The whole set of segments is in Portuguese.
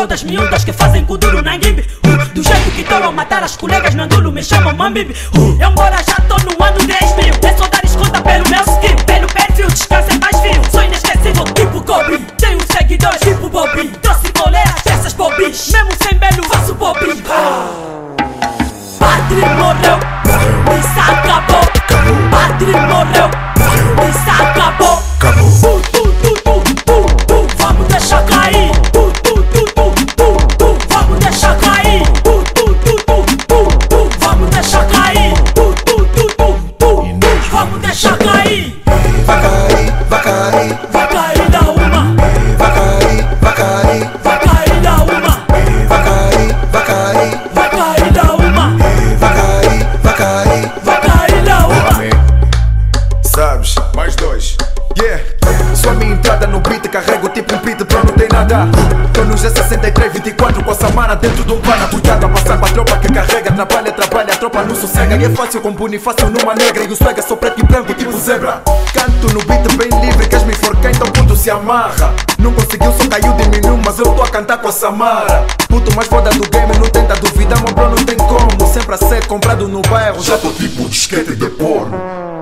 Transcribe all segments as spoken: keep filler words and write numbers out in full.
todas miúdas que fazem kuduro na guimbe. uh, Do jeito que estão a matar as colegas no andulo me chamam mambibi. uh, Eu moro já tô no ano dez mil. É só dar desconta pelo meu skill. Pelo perfil, descansa é mais frio. Sou inesquecível tipo Kobe. Tenho seguidores tipo Bobby. Trouxe coleiras dessas bobis. Mesmo sem belo faço bobby. Padre morreu, isso acabou. Padre morreu, isso acabou. Tu, tu, tu, tu, tu, tu, vamos deixar cair. Tu, tu, tu, tu, tu, tu, vamos deixar cair. Tu, tu, tu, tu, tu, tu, vamos deixar cair. Tu, tu, tu, tu, tu, tu, vamos deixar cair. Vai cair, vai cair, vai cair da uma. Vai cair, vai cair, vai cair da uma. Vai cair, vai cair, vai cair da uma. Vai cair, vai cair, vai cair da uma. Sabes, mais dois. Yeah, só a minha entrada no beat carrego tipo um beat pra não tem nada. Tô no G sessenta e três vinte e quatro com a Samara dentro de um pana. Cuidado a passar pra tropa que carrega. Trabalha, trabalha, a tropa não sossega. E é fácil com Bonifácio numa negra. E o swag é só preto e branco tipo zebra. Canto no beat bem livre, queres me enforcar então ponto se amarra. Não conseguiu, só caiu de mim, mas eu tô a cantar com a Samara. Puto mais foda do game, não tenta duvidar, meu bro, não tem como. Sempre a ser comprado no bairro, já tô tipo disquete de porno.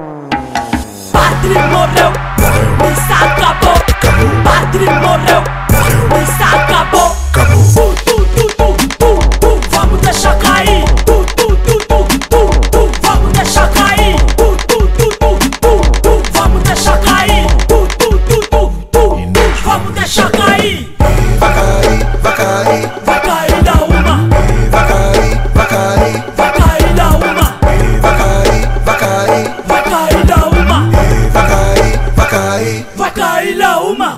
Padre morreu, isso acabou. Padre morreu, isso acabou. Tu, tu, tu, tu, tu, tu, vamos deixar cair. Tu, tu, tu, tu, tu, tu, vamos deixar cair. Tu, tu, tu, tu, tu, tu, vamos deixar cair. Tu, tu, tu, tu, tu, tu, vamos deixar cair. Vai cair, vai cair, vai cair da uma. Vai cair, vai cair, vai cair da uma. Vai cair, vai cair, vai cair da uma. Vai cair, vai cair, vai cair da uma.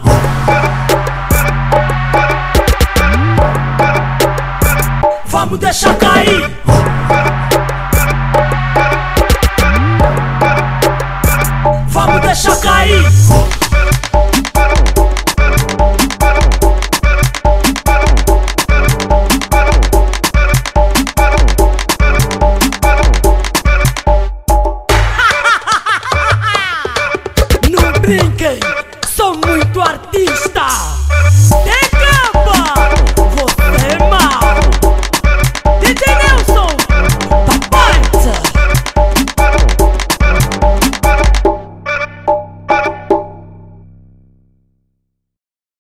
Vamos deixar cair.